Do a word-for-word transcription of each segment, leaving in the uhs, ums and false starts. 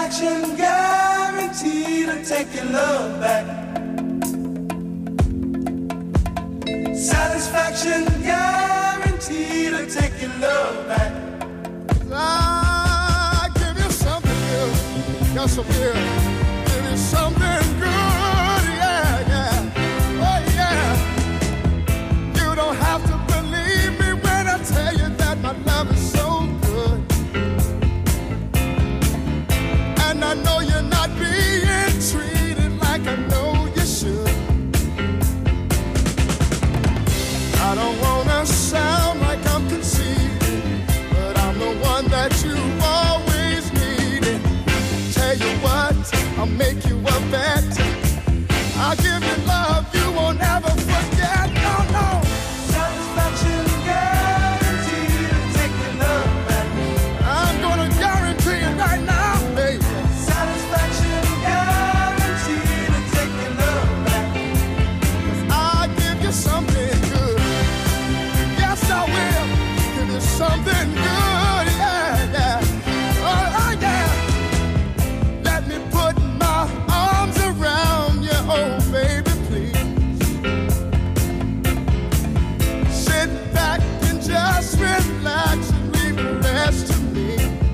Satisfaction guaranteed to take your love back. Satisfaction guaranteed to take your love back. I give you something good, got some good. Give you something good, yeah, yeah, oh yeah. You don't have to believe me when I tell you that my love is so good. And I know you're not being treated like I know you should. I don't wanna sound like I'm conceited, but I'm the one that you've always needed. Tell you what, I'll make you a bet. I'll give you love you won't ever forget. No, no. Satisfaction guaranteed to take your love back. I'm gonna guarantee it right now, baby. Satisfaction guaranteed to take your love back. I'll give you something good. Yes, I will. Give you something good, yeah, yeah. Oh, oh yeah. Let me put my arms around you, oh baby, please. Sit back and just relax and leave the rest to me.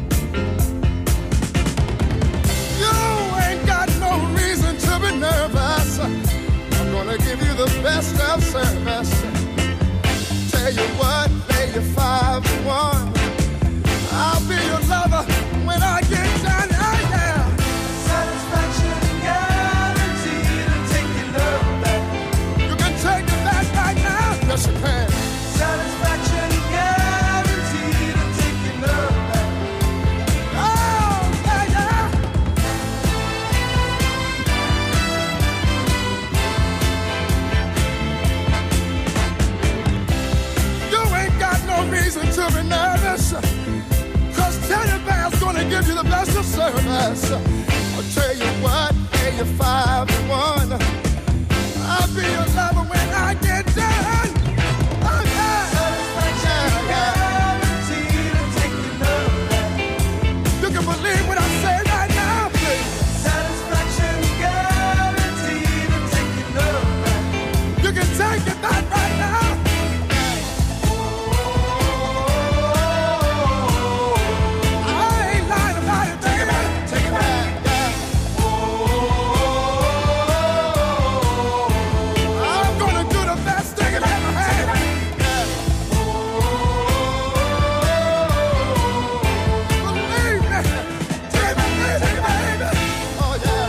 You ain't got no reason to be nervous. I'm gonna give you the best of service. Tell you what, lay you five to one. I'll be your lover when I get done. Oh yeah. Satisfaction guaranteed to take your love back. You can take it back right now. Yes, you can. Satisfaction guaranteed to take your love back. Oh yeah, yeah. You ain't got no reason to be nervous, 'cause Teddy Bear's gonna give you the best of service. I'll tell you what, pay you five to one. I'll be your lover when I get done. Oh yeah. Satisfaction guaranteed to take your love back. You can believe what I say right now, please. Satisfaction guaranteed to take your love back. You can take it back right now. I ain't lying about it. Take it back. Take it back. Yeah. I'm gonna do the best thing in my hand. Yeah. Believe me. Take it, take it, baby. Oh yeah.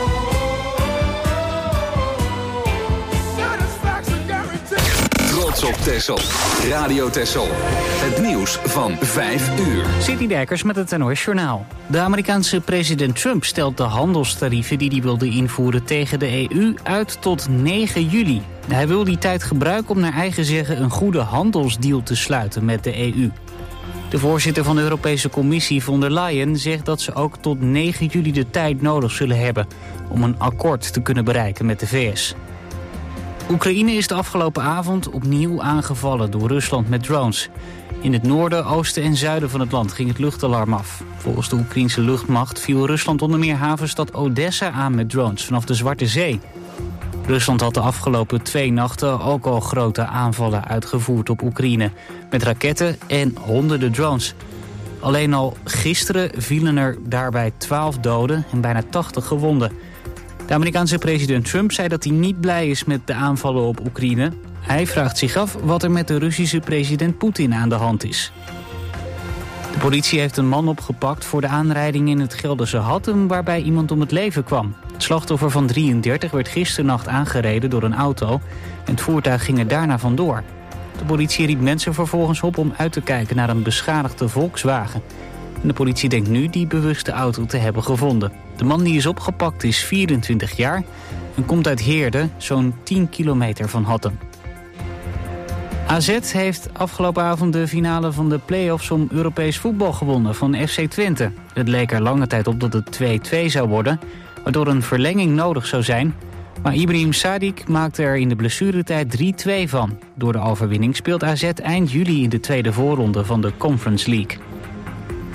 Satisfaction guaranteed. Trots op Texel. Radio Texel. Het nieuws van vijf uur. Sidney Dijkers met het N O S Journaal. De Amerikaanse president Trump stelt de handelstarieven die hij wilde invoeren tegen de E U uit tot negen juli. Hij wil die tijd gebruiken om naar eigen zeggen een goede handelsdeal te sluiten met de E U. De voorzitter van de Europese Commissie von der Leyen zegt dat ze ook tot negen juli de tijd nodig zullen hebben om een akkoord te kunnen bereiken met de V S. Oekraïne is de afgelopen avond opnieuw aangevallen door Rusland met drones. In het noorden, oosten en zuiden van het land ging het luchtalarm af. Volgens de Oekraïense luchtmacht viel Rusland onder meer havenstad Odessa aan met drones vanaf de Zwarte Zee. Rusland had de afgelopen twee nachten ook al grote aanvallen uitgevoerd op Oekraïne, met raketten en honderden drones. Alleen al gisteren vielen er daarbij twaalf doden en bijna tachtig gewonden. De Amerikaanse president Trump zei dat hij niet blij is met de aanvallen op Oekraïne. Hij vraagt zich af wat er met de Russische president Poetin aan de hand is. De politie heeft een man opgepakt voor de aanrijding in het Gelderse Hattem waarbij iemand om het leven kwam. Het slachtoffer van drieëndertig werd gisternacht aangereden door een auto en het voertuig ging er daarna vandoor. De politie riep mensen vervolgens op om uit te kijken naar een beschadigde Volkswagen. En de politie denkt nu die bewuste auto te hebben gevonden. De man die is opgepakt is vierentwintig jaar en komt uit Heerde, zo'n tien kilometer van Hattem. A Z heeft afgelopen avond de finale van de play-offs om Europees voetbal gewonnen van F C Twente. Het leek er lange tijd op dat het twee-twee zou worden, waardoor een verlenging nodig zou zijn. Maar Ibrahim Sadiq maakte er in de blessuretijd drie-twee van. Door de overwinning speelt A Z eind juli in de tweede voorronde van de Conference League.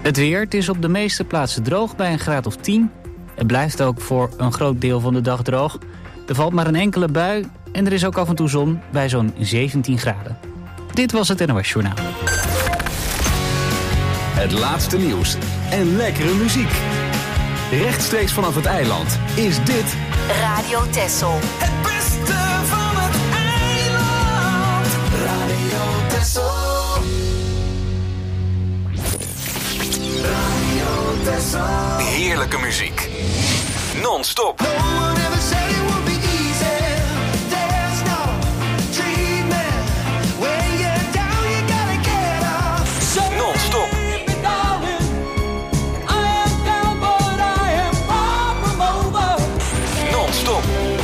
Het weer, het is op de meeste plaatsen droog bij een graad of tien. Het blijft ook voor een groot deel van de dag droog. Er valt maar een enkele bui en er is ook af en toe zon bij zo'n zeventien graden. Dit was het N O S Journaal. Het laatste nieuws en lekkere muziek. Rechtstreeks vanaf het eiland is dit Radio Texel. Het beste van het eiland. Radio Texel. Radio Texel. heerlijke muziek. Non-stop. No one ever said it would be easy. There's no treatment. When you're down, you gotta get up. Non-stop. Non-stop.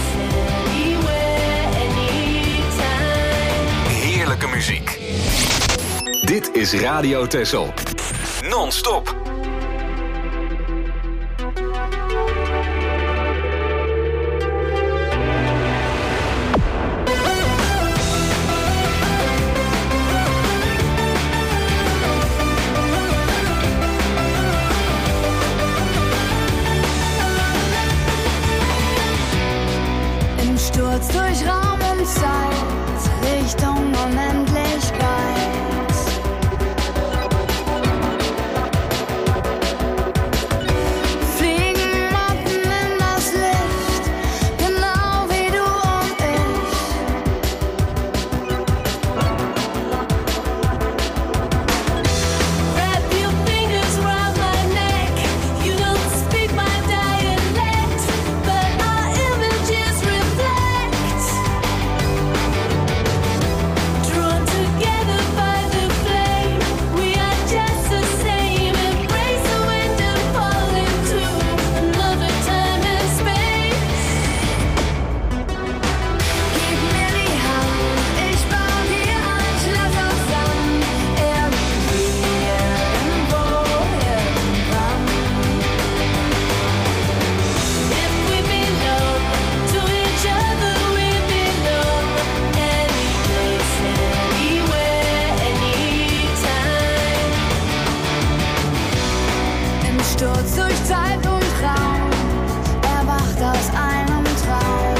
Heerlijke muziek. Dit is Radio Texel. Non-stop. Sturz durch Raum und Zeit, Richtung Unendlichkeit. Fliegen Motten in das Licht, genau wie du und ich. Wrap your fingers round my neck, you don't speak my dialect, but our images reflect. Drawn together by the flame, we are just the same. Embrace the wind and fall into another time and space. Gib mir die Hand, ich bau dir ein Schloss aus Sand. Irgendwie, irgendwo, irgendwann. If we belong to each other, we belong any place, anywhere, anytime. Im Sturz durch Zeit und Raum, erwacht aus einem Traum.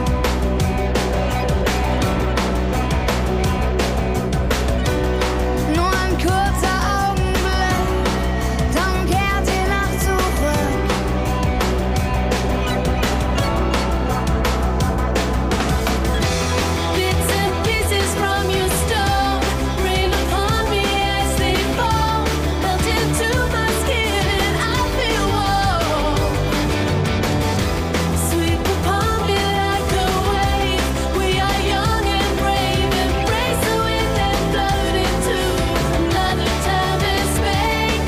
Nur ein kurzer Augenblick, dann kehrt die Nacht zurück. Bits and pieces from your stone rain upon me as they fall, melt into my skin and I feel warm. Sweep upon me like a wave. We are young and brave. Embrace the wind and float into another time and space.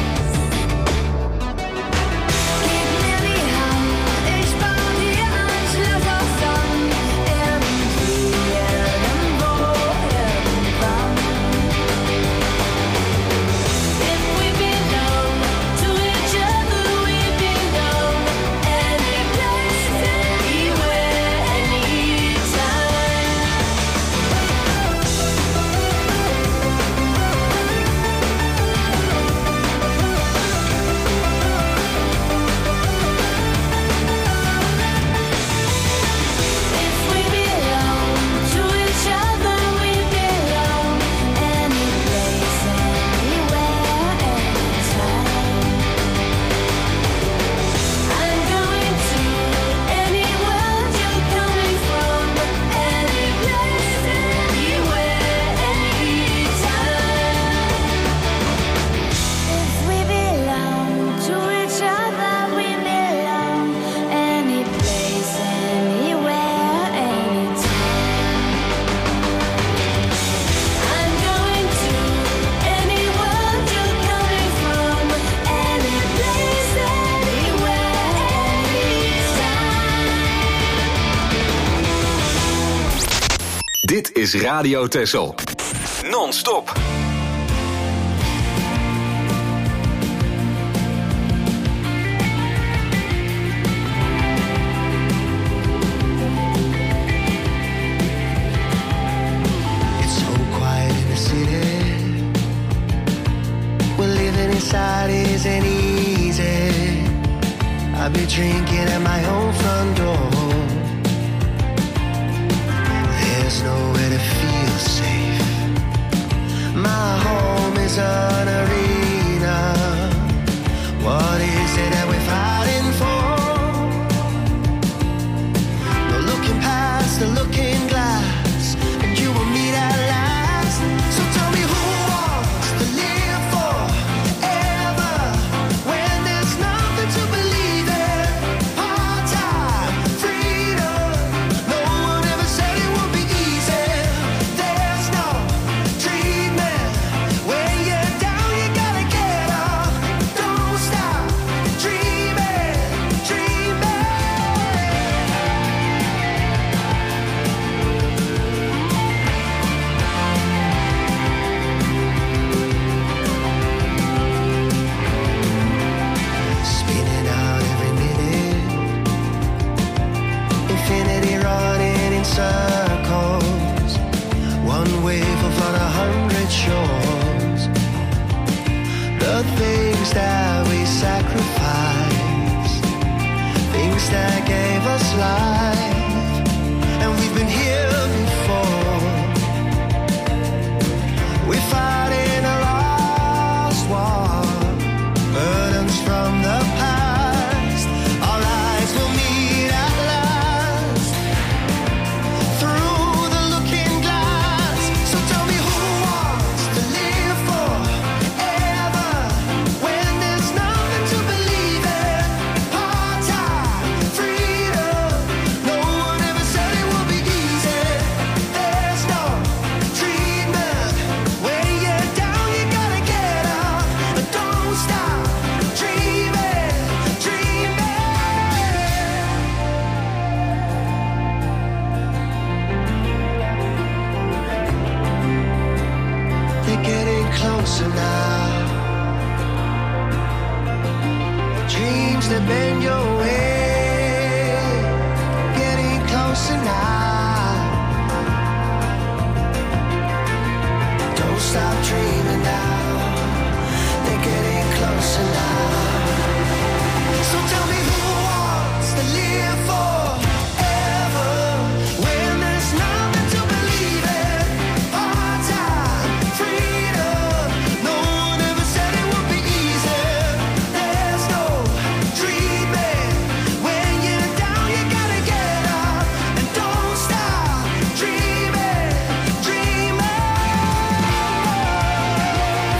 Gib mir die Hand, ich bau dir ein Schloss aus Sand. Irgendwie, irgendwo, irgendwann. If we belong to each other, we belong any place, anywhere, anytime. If we belong to each other, we belong any place, anywhere, anytime. I'm going to any world you're coming from, any place, anywhere, anytime. If we belong to each other, we belong any place, anywhere, anytime. I'm going to any world you're coming from, any place, anywhere, anytime. Dit is Radio Texel. Non-stop. It's so quiet in the city. We're living inside his I'd be drinking at my own front door. There's nowhere to feel safe. My home is an arena. What is it that we're fighting for? No looking past the looking glass, and you will meet at last. So tell me who wants to live forever when there's nothing to believe in. Part-time freedom. No one ever said it would be easy. There's no treatment. When you're down, you gotta get up. Don't stop dreaming, dreaming. Spinning out every minute, infinity running in circles. One wave of on a hundred shores. The things that we sacrificed, things that gave us life, and we've been here before. We're fighting a lost war, burdens from the past. Our lives will meet at last through the looking glass. So tell me who wants to live forever when there's nothing to believe in. Part-time freedom. No one ever said it would be easy. There's no treatment. When you're down, you gotta get up. But don't stop dreaming, dreaming. They're getting closer now. Dreams that bend your way, getting closer now. Don't stop dreaming now. They're getting closer now. So tell me who wants to live forever when there's nothing to believe in. Part-time freedom. No one ever said it would be easy. There's no dreaming. When you're down, you gotta get up. And don't stop dreaming, dreaming.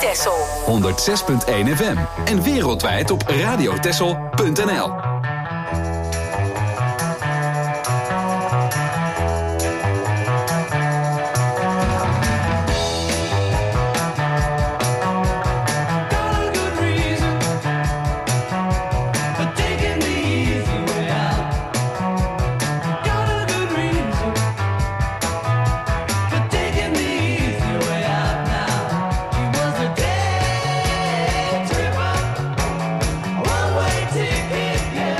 Texel. honderdzes komma één F M. En wereldwijd op radiotexel punt n l. One way ticket, yeah.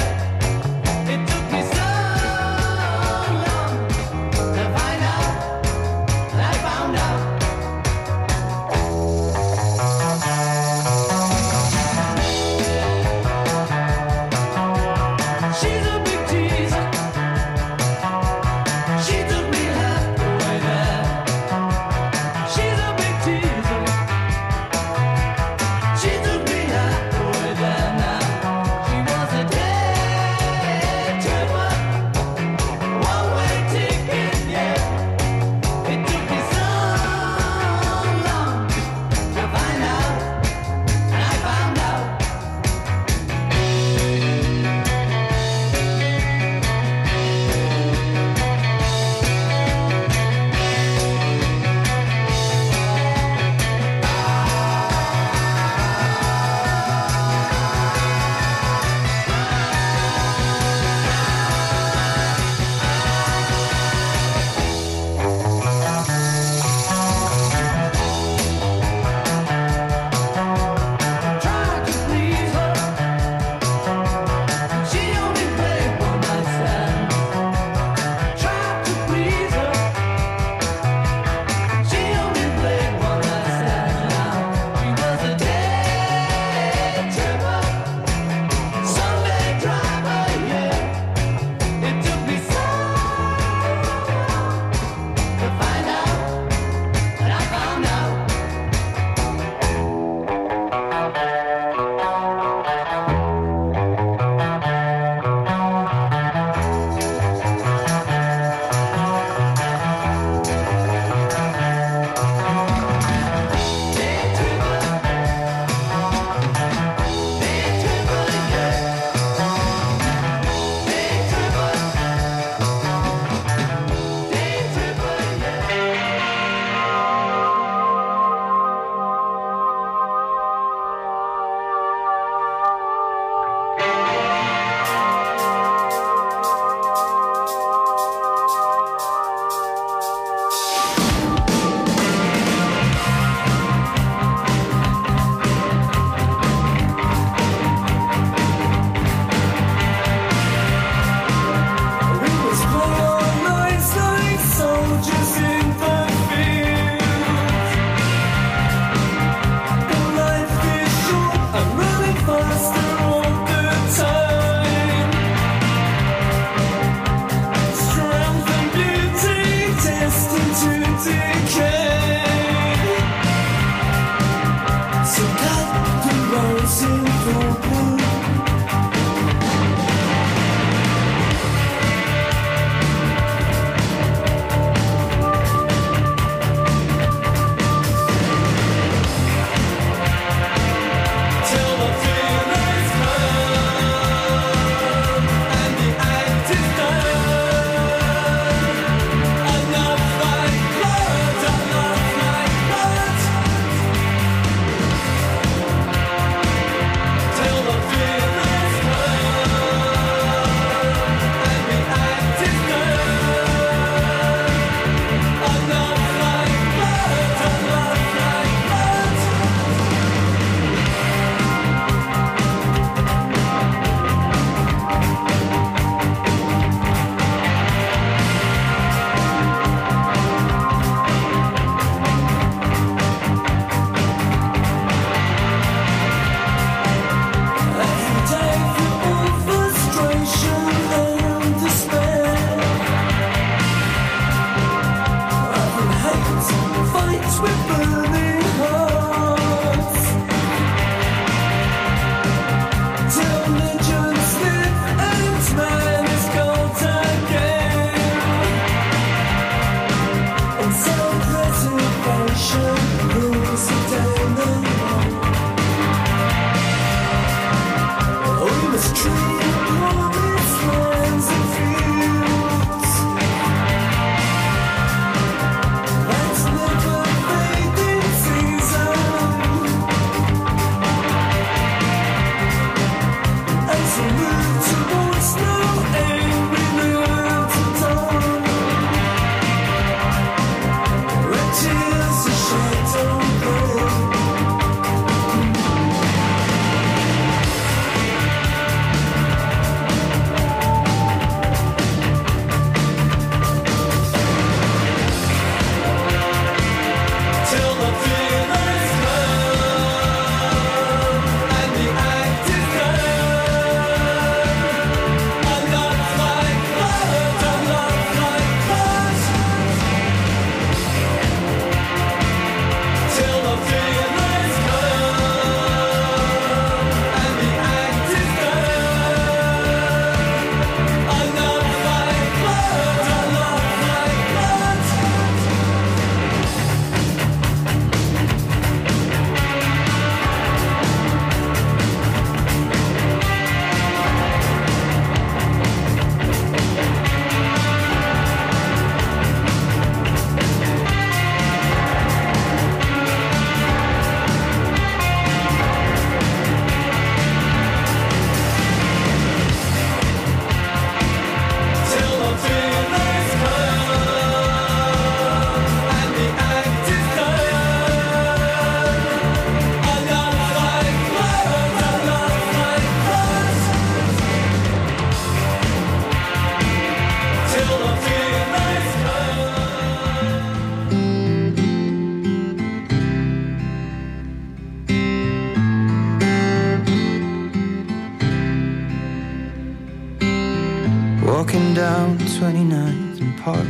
down twenty-ninth and Park.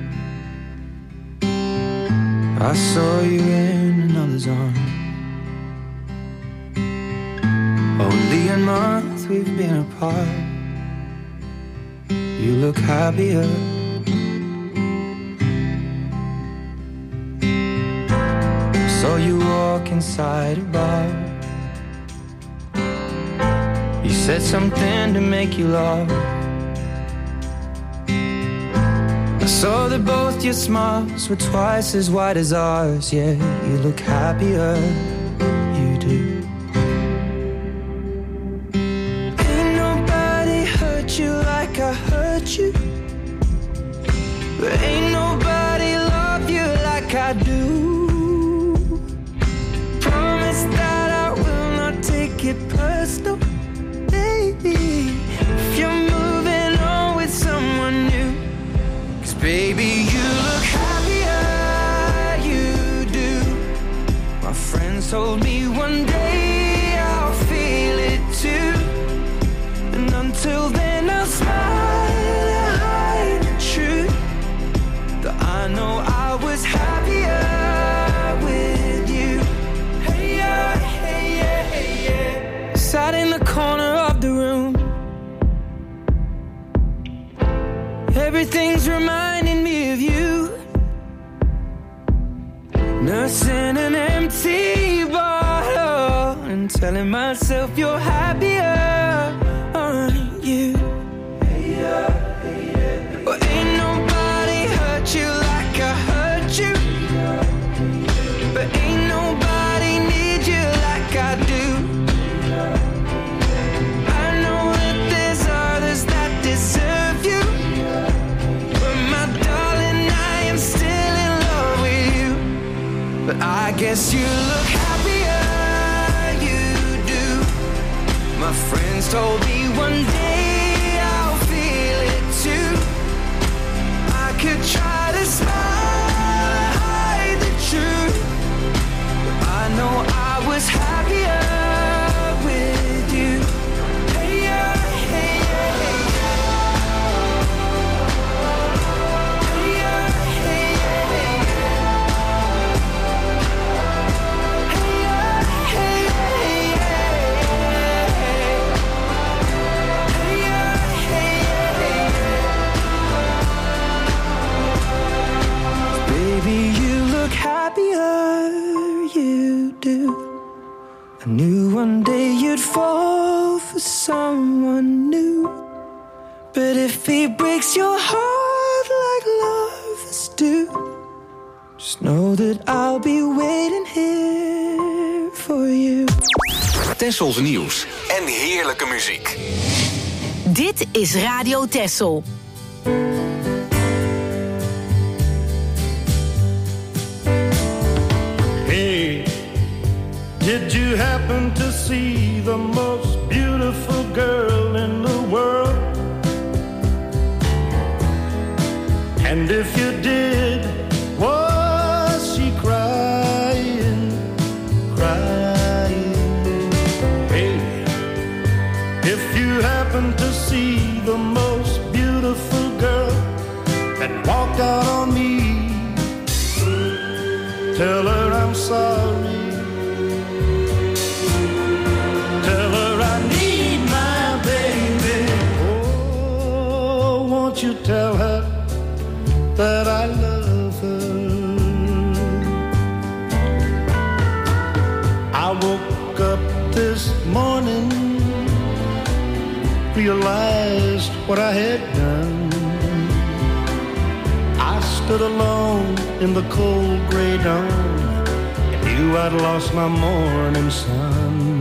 I saw you in another's arms. Only a month we've been apart. You look happier. Saw you walk inside a bar. You said something to make you laugh. I saw that both your smiles were twice as wide as ours. Yeah, you look happier, you do. Ain't nobody hurt you like I hurt you, but ain't nobody love you like I do. Promise that I will not take it personal, baby, if you're moving on with someone new. Baby, you look happier, you do. My friends told me one day I'll feel it too. And until then I'll smile and hide the truth, that I know I was happier with you. Hey yeah, hey yeah, hey yeah. Sat in the corner of the room. Everything's reminding me of you. Nursing an empty bottle and telling myself you're happier, aren't you? Hey, yeah, hey, yeah. Well, ain't nobody hurt you like I hurt you, but ain't nobody need you like I do. I know that there's others that deserve you, but I guess you look happier, you do. My friends told me one day I'll feel it too. I could try to smile and hide the truth, but I know I was happier with you. Hey yeah, hey yeah, hey yeah. Hey yeah, hey yeah, hey yeah. Baby, you look happier, you do. I knew one day you'd fall for someone new, but if he breaks your heart like lovers do, just know that I'll be waiting here for you. Tessels nieuws en heerlijke muziek. Dit is Radio Tessel. Hey, did you happen to see the most beautiful girl in the world? And if you did, was she crying, crying? Hey, if you happen to see the most beautiful girl that walked out on me, tell her I'm sorry. Tell her I need my baby. Oh, won't you tell her that I love her? I woke up this morning, realized what I had done. I stood alone in the cold gray dawn and knew I'd lost my morning sun.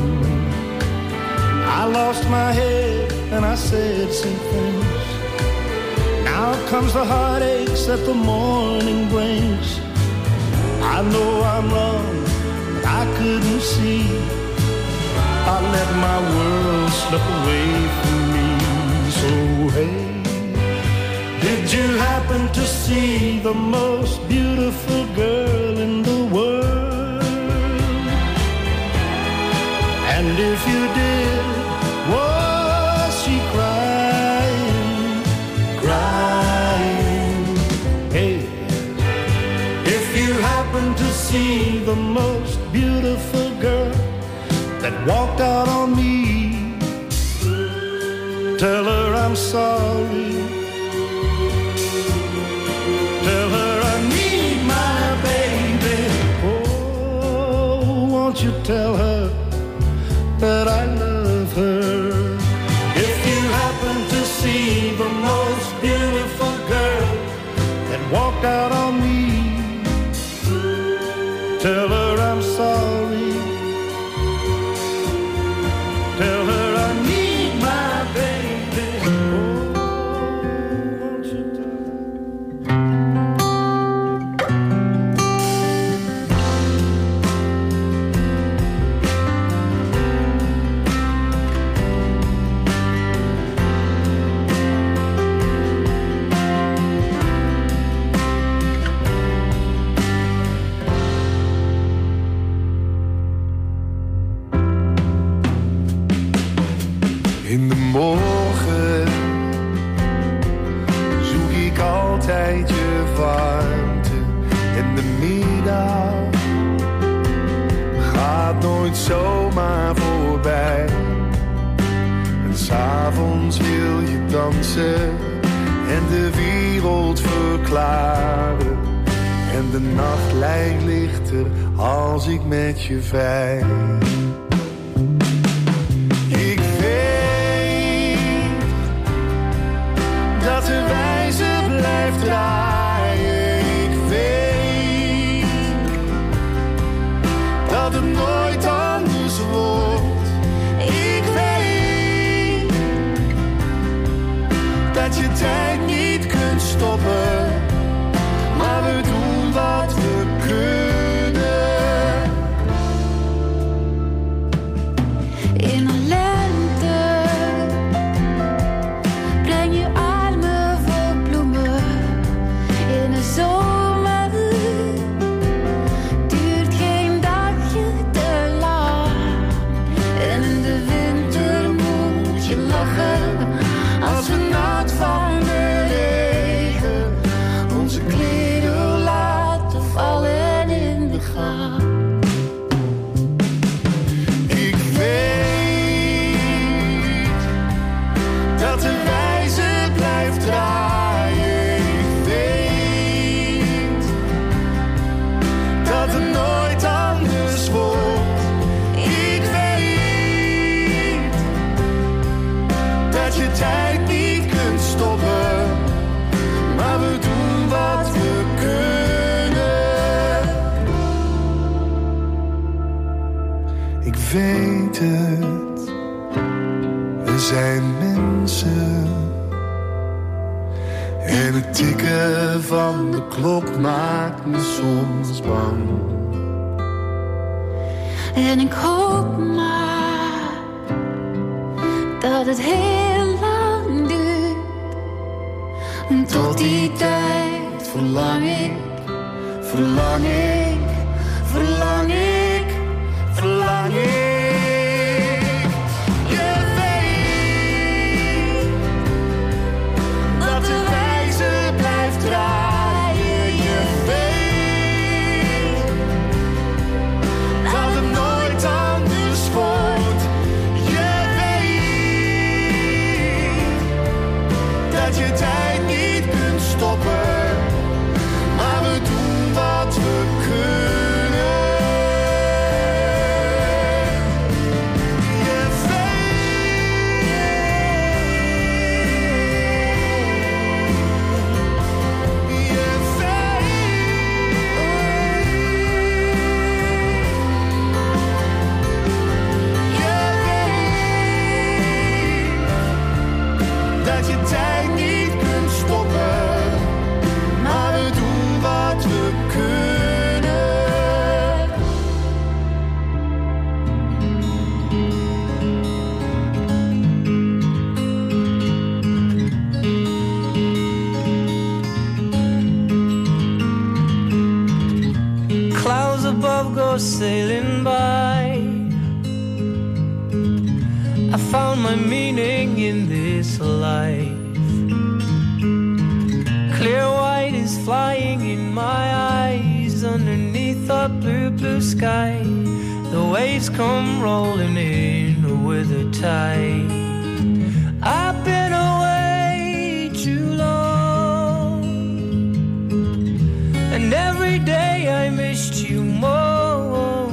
I lost my head and I said some things. Now comes the heartaches that the morning brings. I know I'm wrong, but I couldn't see. I let my world slip away from me. So hey, did you happen to see the most beautiful girl in the world? And if you did, was she crying, see the most beautiful girl that walked out on me, tell her I'm sorry. Tell her I need my baby. Oh, won't you tell her that I love her? If you happen to see the most beautiful girl that walked out on me, tell her I'm sorry. Tell her I need my baby. Oh, won't you tell her? In de morgen zoek ik altijd je warmte. En de middag gaat nooit zomaar voorbij. En 's avonds wil je dansen en de wereld verklaren. En de nacht lijkt lichter als ik met je vrij. Dat de wijze blijft draaien. Ik weet dat het nooit anders wordt. Ik weet dat je tijd niet kunt stoppen. Maar we doen wat we kunnen. In een lente breng je armen vol bloemen. In de zomer duurt geen dagje te lang. En in de winter moet je lachen als we nat van de regen onze kleren laten vallen in de gang. Ik weet dat de wijze blijft draaien. Ik weet dat het nooit anders wordt. Ik weet dat je tijd niet kunt stoppen. Maar we doen wat we kunnen. Ik weet het, we zijn mensen. En het tikken van de klok maakt me soms bang. En ik hoop maar dat het heel lang duurt. En tot die tijd verlang ik, verlang ik, verlang ik, verlang ik. Je weet dat de wijze blijft draaien. Je weet dat het nooit anders wordt. Je weet dat je tijd niet kunt stoppen. Maar we doen wat we kunnen. Je weet, je weet dat je tijd niet kunt stoppen, maar we doen wat we kunnen. Clouds above go sailing by. I found my meaning in this life. Clear white is flying in my eyes underneath the the blue, blue sky. The waves come rolling in with the tide. I've been away too long, and every day I missed you more.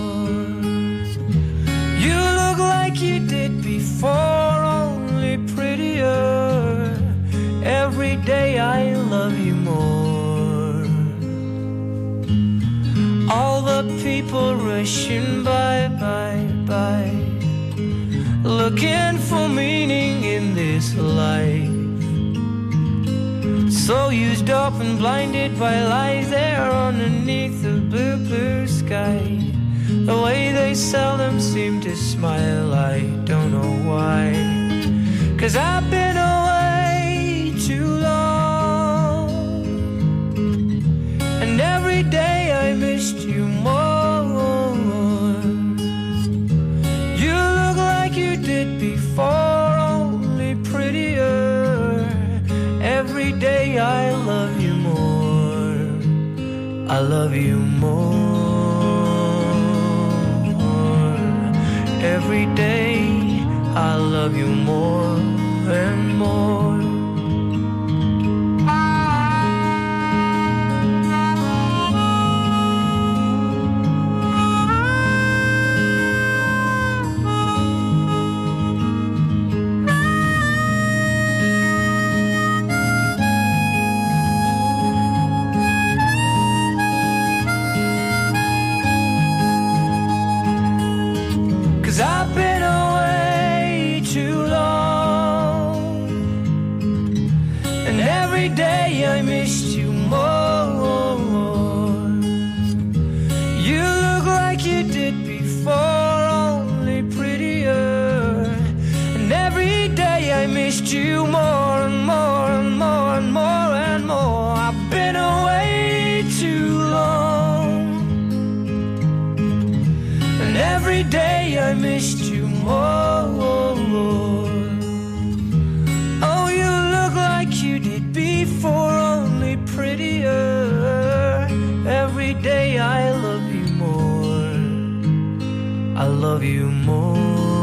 You look like you did before, only prettier. Every day I love you more. All the people rushing by, by, by, looking for meaning in this life. So used up and blinded by lies there underneath the blue, blue sky. The way they seldom seem to smile, I don't know why. 'Cause I've been away too long, and every day I missed you more. You look like you did before, only prettier. Every day I love you more. I love you more. Every day I love you more and more. I've been away too long, and every day I missed you more. You look like you did before, only prettier. And every day I missed you more and more and more and more and more. I've been away too long, and every day I missed you more. Oh, you look like you did before, only prettier. Every day I love you more. I love you more.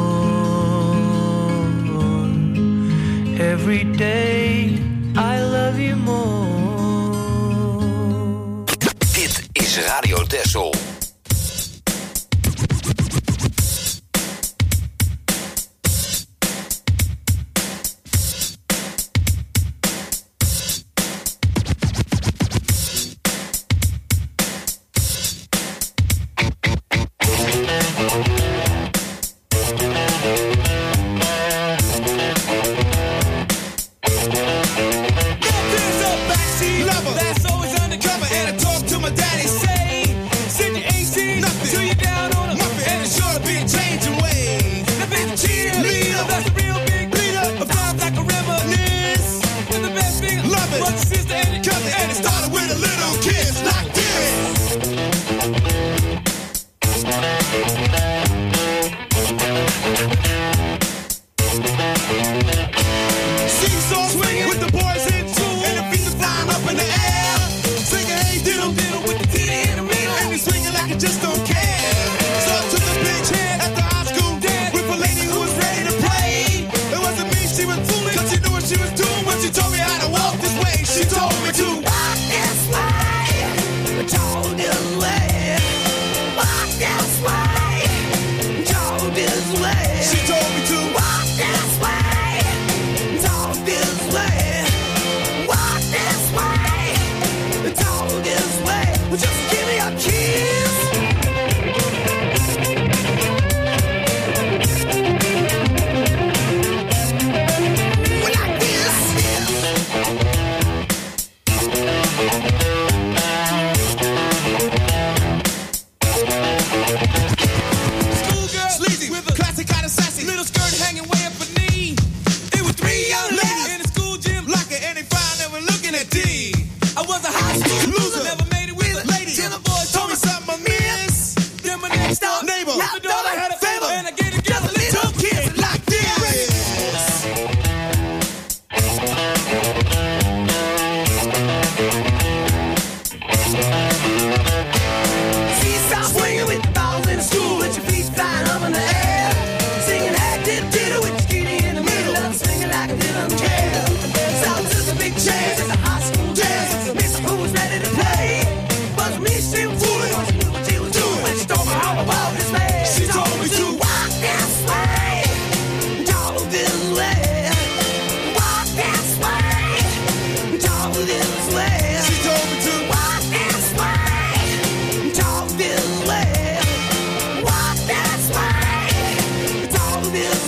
Every day I love you more. Dit is Radio Texel. That's always undercover, and I talk to my daddy, say, send your A C till you're down on a muffin, and it's sure to be a changing way. The big cheerleader, that's a real big leader, a vibe like a reminisce. And the best thing, love it, brother, sister, and your cousin, and it started with a little kiss like this. Seesaw swinging with the boys in tune, and the feet are flying up in the air. Singing, hey, diddle, diddle with the titty in the middle, and they swinging like it just don't care. So I took a bitch head at the high school dance with a lady who was ready to play. It wasn't me, she was fooling, cause she knew what she was doing when she told me how to walk this way. She told me to walk this way, talk this way, walk this way, talk this way. She told me to walk this way, talk this way, walk this way, talk this way. Well, just give me a kiss. Well, like this. Schoolgirl, sleazy with a classic kind of sassy little.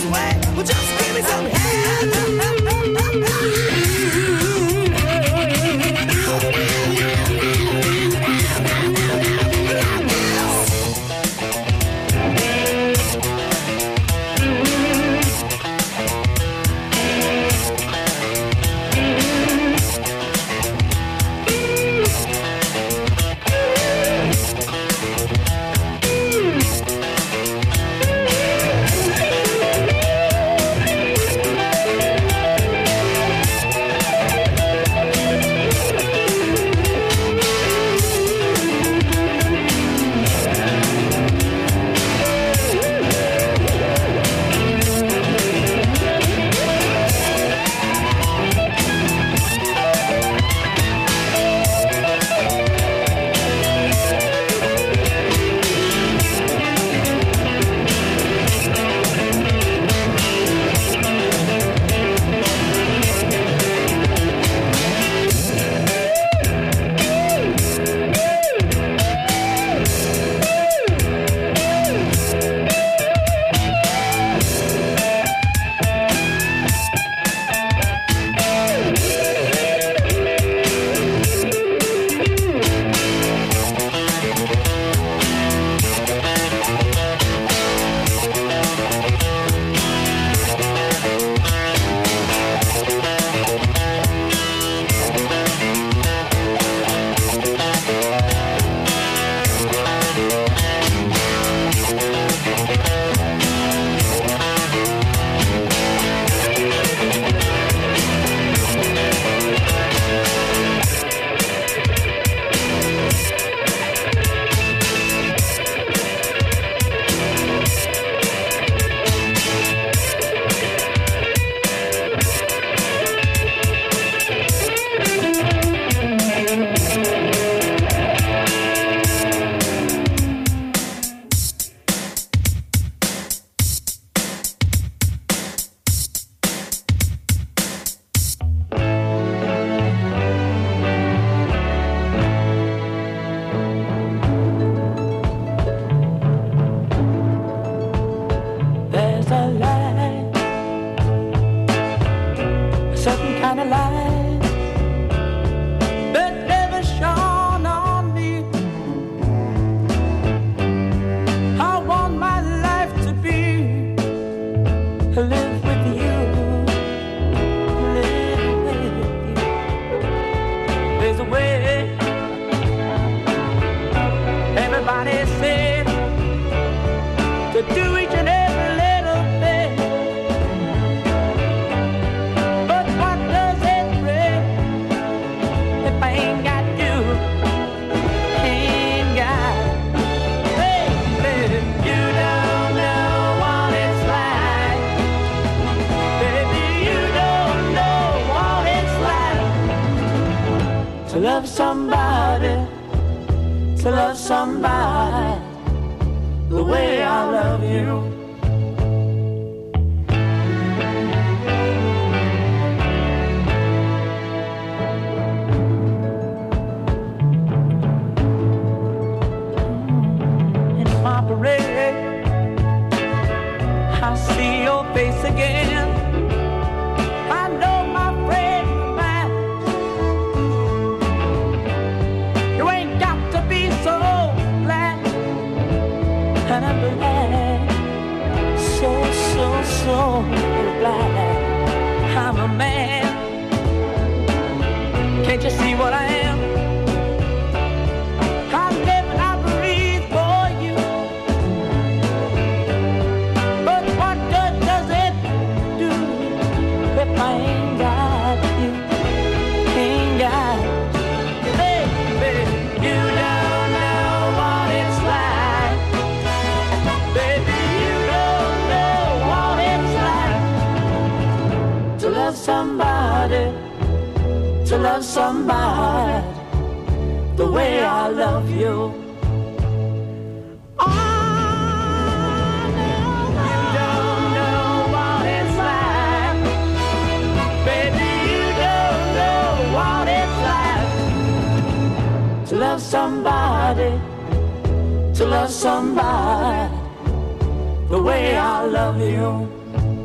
this way. Well, just give me some head. love somebody, to love somebody the way I love you. In my parade, I see your face again. I know my friend of mine. You ain't got to be so glad, and I'm glad, so, so, so glad I'm a man. Can't you see what I am? I live and I breathe for you. But what good does it do if I ain't got you? Ain't got you, baby. You don't know what it's like, baby. You don't know what it's like to love somebody, to love somebody the way I love you. Oh, no, you don't know what it's like, baby. You don't know what it's like to love somebody, to love somebody the way I love you.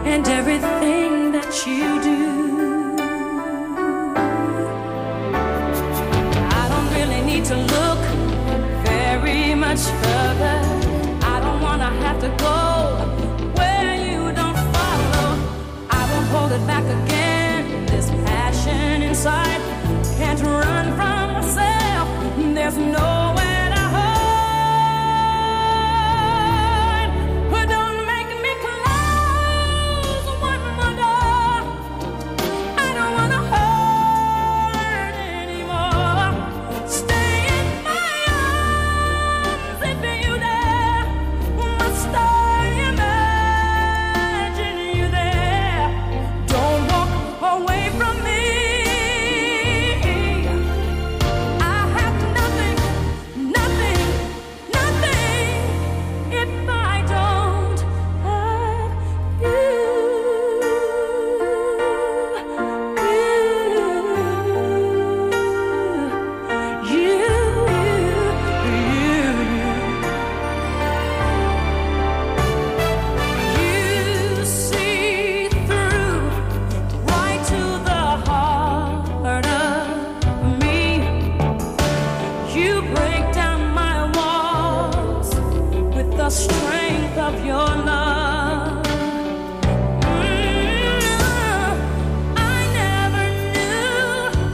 and everything that you do. I don't really need to look very much further. I don't wanna have to go where you don't follow. I won't hold it back again. This passion inside can't run from myself. There's nowhere to hide. But don't make me close one more door. I don't wanna hurt anymore. Stay in my arms if you dare. Must I imagine you there? Don't walk away from me. I have nothing, nothing, nothing if I don't have you. You, you, you, you see through right to the heart of me. You break down my walls with the strength of your love. Mm, I never knew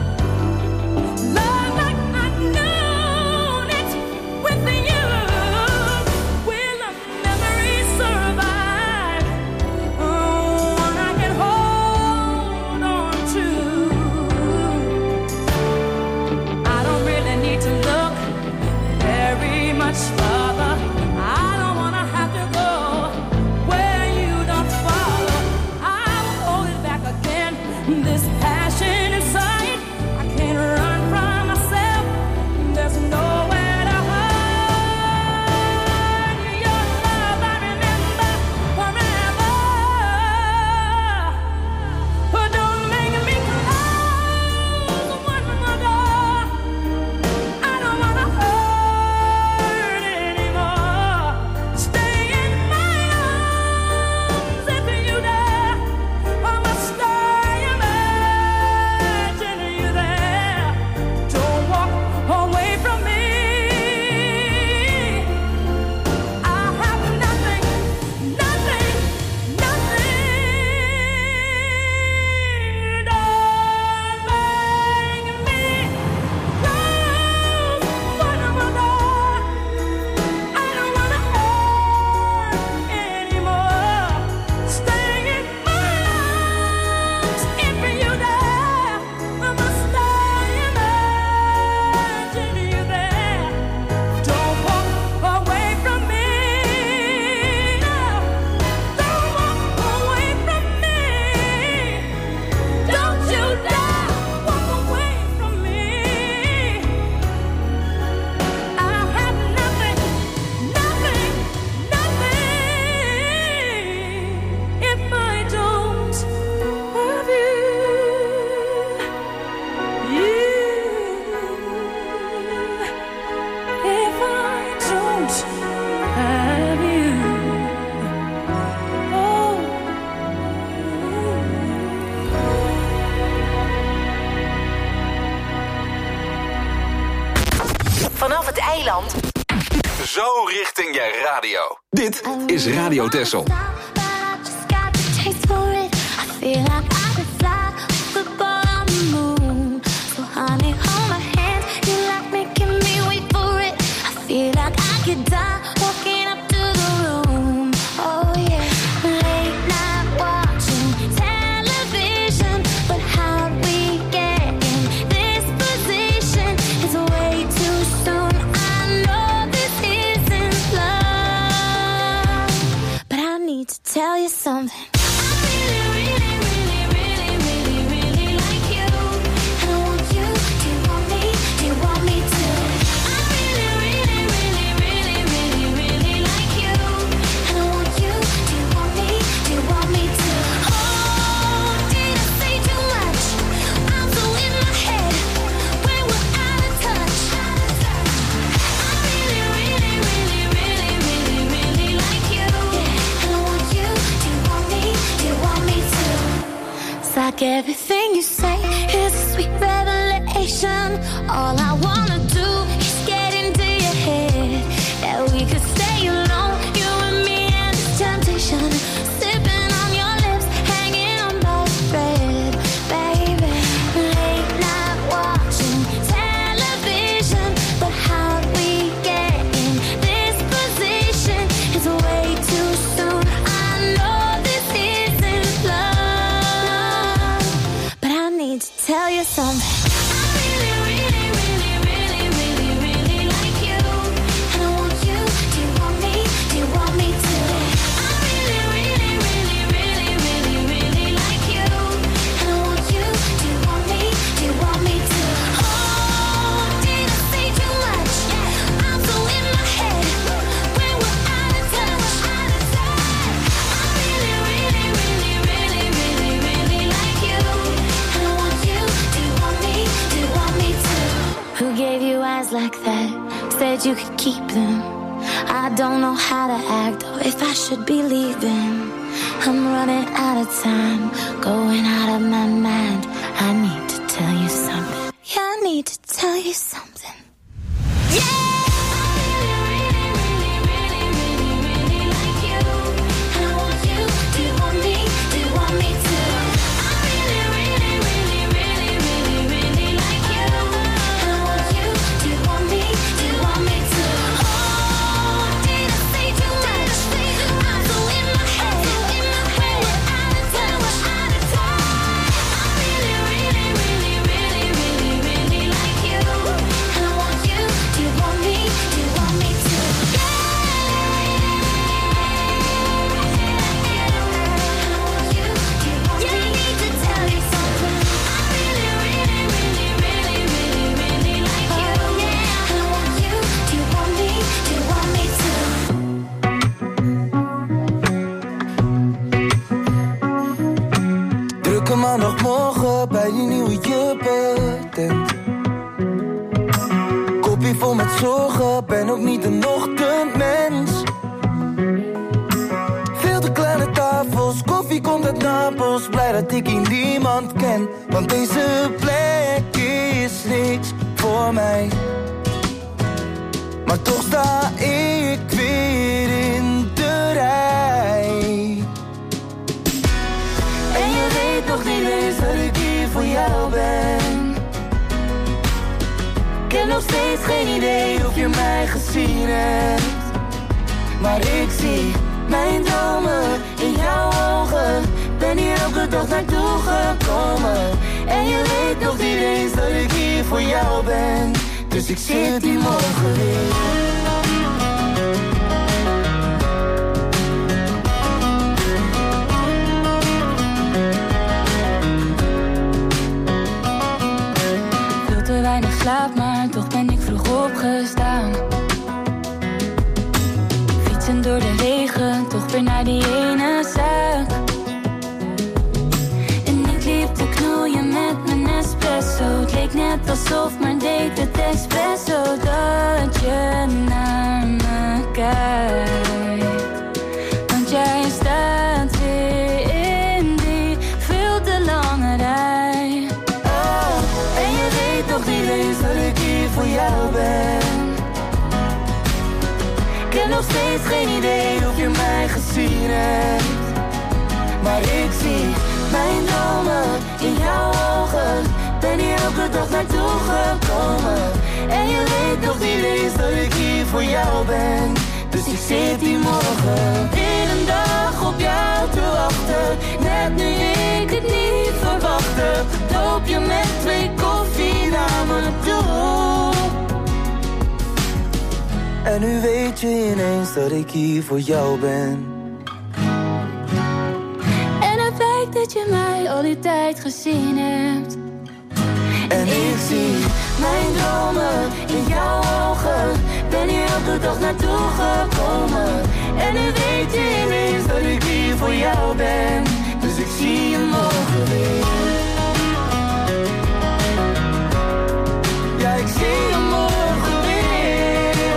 love like I've known it with you. Will a memory survive? Oh, one I can hold on to. I don't really need to look very much further. I don't wanna have to go where you don't follow. I will hold it back again. This passion inside, I can't run from myself. There's nowhere to hide. Your love I remember forever. But don't make me close one more door. I don't wanna hurt anymore. Stay in my arms if you dare. Or must I imagine you there? Don't walk away from me. I have nothing, nothing, nothing. Don't make me close one more door. I don't wanna hurt anymore. Stay in my arms if you dare. Or must I imagine you there? Don't walk away from me. Don't walk away from me. Don't you dare walk away from me. I have nothing, nothing, nothing if I don't have you. You, if I don't have you. Oh. Vanaf het eiland. Zo richting je radio. Dit is Radio Texel. But I just got the taste for it. I feel like I could fly the ball on the moon. So honey, hold my hand. You like making me wait for it. I feel like I could die walking up to the room. Oh yeah, late night watching television. But how we get in this position is way too soon. I know this isn't love, but I need to tell you something. I really, really, really, really, really, really like you. And I want you. Do you want me? Do you want me to? I really, really, really, really, really, really like you. And I want you. Do you want me? Do you want me to? Oh, did I say too much? I'm so in my head when we're out of touch. I really, really, really, really, really, really like you. And I want you. Do you want me? like everything you say is a sweet revelation. All I wanna do is get into your head. That we could stay alone, you and me and this temptation. Sipping on your lips, hanging on by a thread, baby. Late night watching television, but how we get in this position is way too soon. I know this isn't love, but I need to tell you something. Like that, said you could keep them. I don't know how to act or if I should be leaving. I'm running out of time, going out of my mind. I need to tell you something. Yeah, I need to tell you something. Yeah! Maandagmorgen bij die nieuwe juppentent. Koppie vol met zorgen, ben ook niet een ochtendmens. Veel te kleine tafels, koffie komt uit Napels. Blij dat ik hier niemand ken, want deze plek is niks voor mij. Maar toch sta ik weer in de rij. En je weet nog niet eens dat ik hier voor jou ben. Ik heb nog steeds geen idee of je mij gezien hebt. Maar ik zie mijn dromen in jouw ogen. Ben hier elke dag naartoe gekomen. En je weet nog niet eens dat ik hier voor jou ben. Dus ik zit hier morgen weer. Weinig slaap, maar toch ben ik vroeg opgestaan. Fietsen door de regen, toch weer naar die ene zaak. En ik liep te knoeien met mijn espresso. Het leek net alsof, maar deed het espresso. Dat je naar me kijkt. Want jij staat weer in die veel te lange rij. En je weet nog niet eens dat ik hier voor jou ben. Ik heb nog steeds geen idee of je mij gezien hebt. Maar ik zie mijn dromen in jouw ogen. Ben hier elke dag naartoe gekomen. En je weet nog niet eens dat ik hier voor jou ben. Dus ik zit hier morgen weer een dag op jou te wachten. Net nu ik het niet verwachtte, loop je met twee koffie naar me toe. En nu weet je ineens dat ik hier voor jou ben. En het blijkt dat je mij al die tijd gezien hebt. En ik zie mijn dromen in jouw ogen. Ben hier elke dag naartoe gekomen. En nu weet je ineens dat ik hier voor jou ben. Dus ik zie je morgen weer. Ja, ik zie je morgen weer.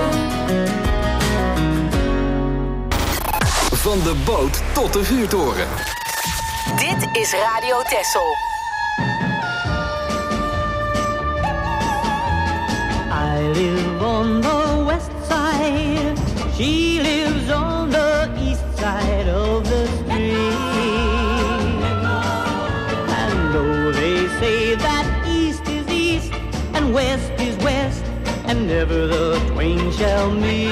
Van de boot tot de vuurtoren. Dit is Radio Texel. I live on the west side, she lives on the east side of the street. And though they say that east is east and west is west, and never the twain shall meet,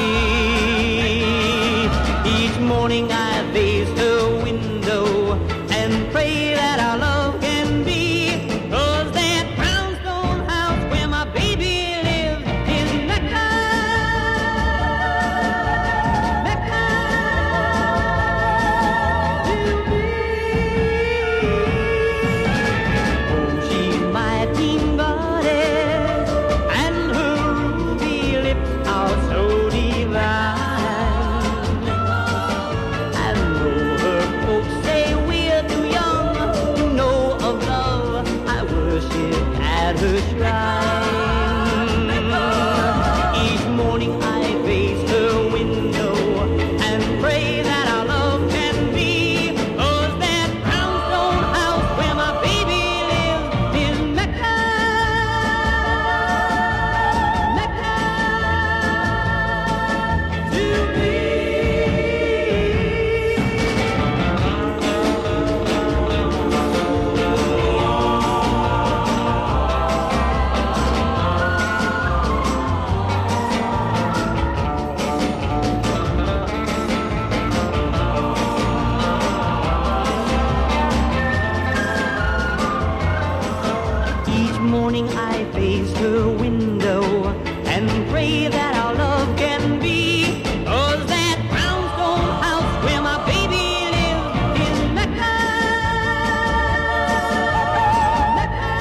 each morning I face her window and pray that our love can be, 'cause that brownstone house where my baby lives is Mecca, Mecca to me. Oh, she's my teen goddess, and her ruby lips are so divine. And though her folks say we're too young to know of love, I worship at her shrine. Each morning I face her window and pray that our love can be, 'cause that brownstone house where my baby lives is Mecca, Mecca to me. Each morning I face her window and pray that our love can be, 'cause that brownstone house where my baby lives is Mecca, Mecca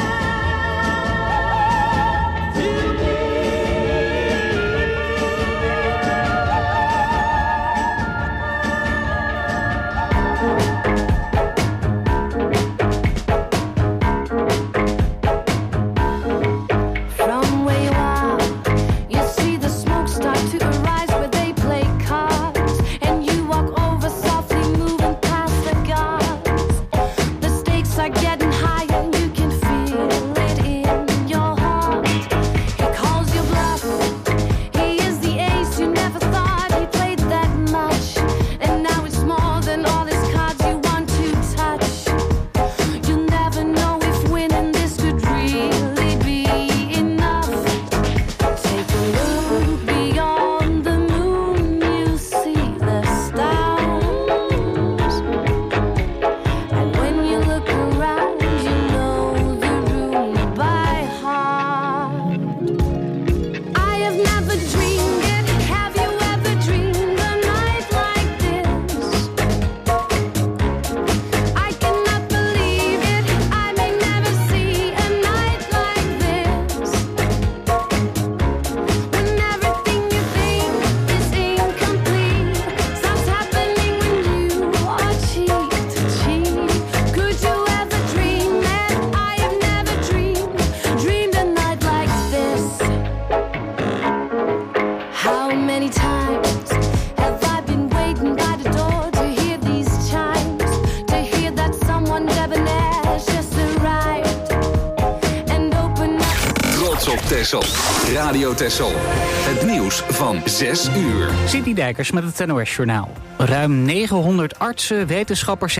to me. From where you are, you see the smoke start to arise where they play cards, and you walk over softly, moving past the guards. The stakes are getting higher, you can feel it in your heart. He calls your bluff, he is the ace you never thought he played that much, and now it's more than all his cards you want to touch. You'll never know if winning this could really be enough. Take a look beyond the moon, you see the stars. And when you look around, you know the room by heart. I have never dreamed it. Have you ever dreamed a night like this? I cannot believe it. I may never see a night like this. When everything you think is incomplete starts happening when you are cheek to cheek. Could you ever dream that I have never dreamed, dreamed a night like this? How many times have I been waiting by the door to hear these chimes, to hear that someone debonair's just arrived and open up. Trots op Texel. Radio Texel. Het nieuws van zes uur. City Dijkers met het N O S Journaal. Ruim negenhonderd artsen, wetenschappers